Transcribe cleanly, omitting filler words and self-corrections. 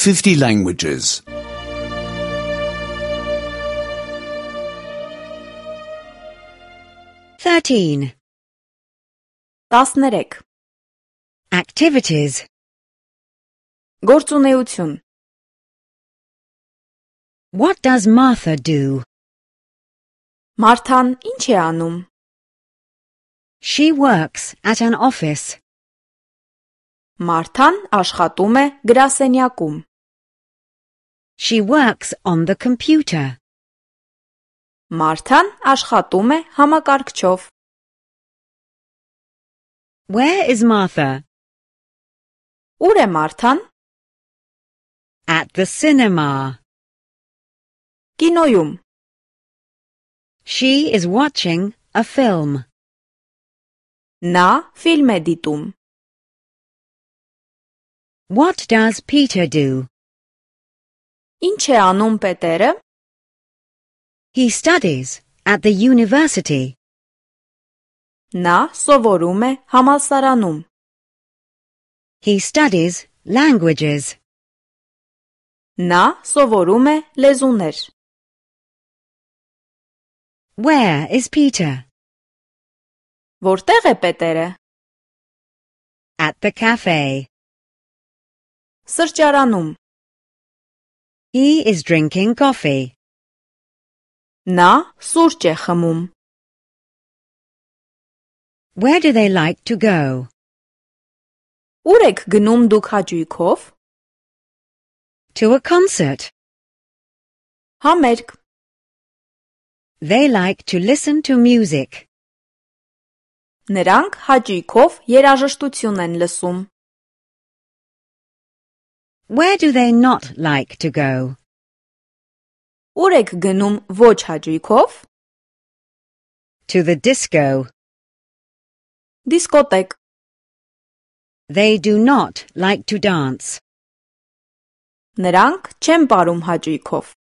50 languages. 13. 13. Activities. Գործունեություն. What does Martha do? Մարթան ինչ է անում? She works at an office. Մարթան աշխատում է գրասենյակում. She works on the computer. Մարթան աշխատում է համակարգչով. Where is Martha? Ուր է Մարթան? At the cinema. Կինոյում. She is watching a film. Նա ֆիլմ է դիտում. What does Peter do? Ինչ է անում Պետերը? He studies at the university. Նա սովորում է համալսարանում. He studies languages. Նա սովորում է լեզուներ. Where is Peter? Որտեղ է Պետերը? At the cafe. Սրճարանում. He is drinking coffee. Նա սուրճ է խմում. Where do they like to go? Ուր եք գնում դուք հաճույքով? To a concert. Համերգ. They like to listen to music. Նրանք հաճույքով երաժշտություն են լսում. Where do they not like to go? Ուր եք գնում ոչ հաճույքով? To the disco. Դիսկոտեկ. They do not like to dance. Նրանք չեն պարում հաճույքով.